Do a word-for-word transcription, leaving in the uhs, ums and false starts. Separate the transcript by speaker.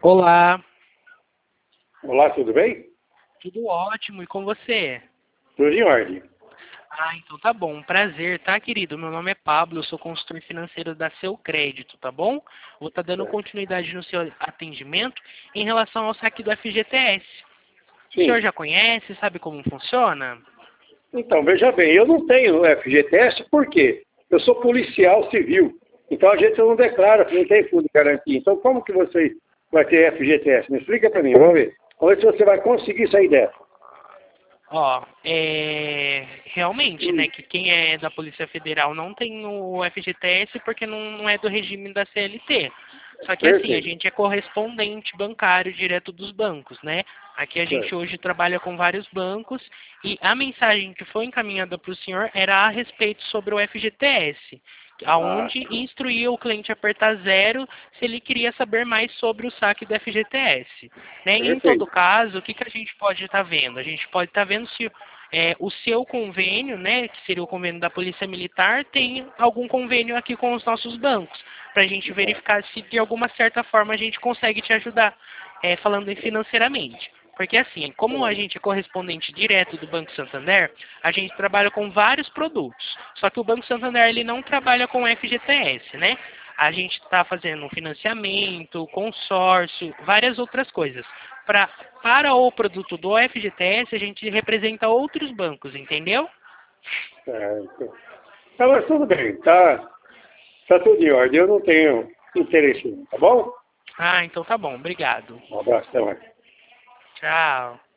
Speaker 1: Olá,
Speaker 2: Olá, tudo bem?
Speaker 1: tudo ótimo, e com você?
Speaker 2: Tudo em ordem.
Speaker 1: Ah, então tá bom, prazer, tá, querido? Meu nome é Pablo, eu sou consultor financeiro da Seu Crédito, tá bom? Vou estar dando
Speaker 2: Certo.
Speaker 1: continuidade no seu atendimento em relação ao saque do F G T S. O senhor
Speaker 2: Sim.
Speaker 1: já conhece, sabe como funciona?
Speaker 2: Então, veja bem, eu não tenho F G T S, por quê? Eu sou policial civil. Então a gente não declara, não tem fundo de garantia. Então como que você vai ter F G T S? Me explica para mim, vamos ver. Vamos ver se você vai conseguir sair dessa.
Speaker 1: Ó, é... realmente, né, que quem é da Polícia Federal não tem o F G T S porque não, não é do regime da C L T. Só que assim, a
Speaker 2: Perfeito.
Speaker 1: gente é correspondente bancário direto dos bancos, né? Aqui a gente
Speaker 2: Certo.
Speaker 1: hoje trabalha com vários bancos e a mensagem que foi encaminhada para o senhor era a respeito sobre o F G T S,
Speaker 2: Ah,
Speaker 1: aonde instruía o cliente a apertar zero se ele queria saber mais sobre o saque do F G T S. Né? Em todo
Speaker 2: perfeito.
Speaker 1: caso, o que, que a gente pode estar vendo? A gente pode estar vendo se é, o seu convênio, né, que seria o convênio da Polícia Militar, tem algum convênio aqui com os nossos bancos, para a gente verificar se de alguma certa forma a gente consegue te ajudar, é, falando em financeiramente. Porque assim, como a gente é correspondente direto do Banco Santander, a gente trabalha com vários produtos. Só que o Banco Santander ele não trabalha com F G T S, né? A gente está fazendo um financiamento, consórcio, várias outras coisas. Pra, para o produto do F G T S, a gente representa outros bancos, entendeu?
Speaker 2: Certo. Tá, mas tudo bem, tá, tá tudo em ordem. Eu não tenho interesse, tá bom?
Speaker 1: Ah, então tá bom, obrigado.
Speaker 2: Um abraço, até mais.
Speaker 1: Tchau.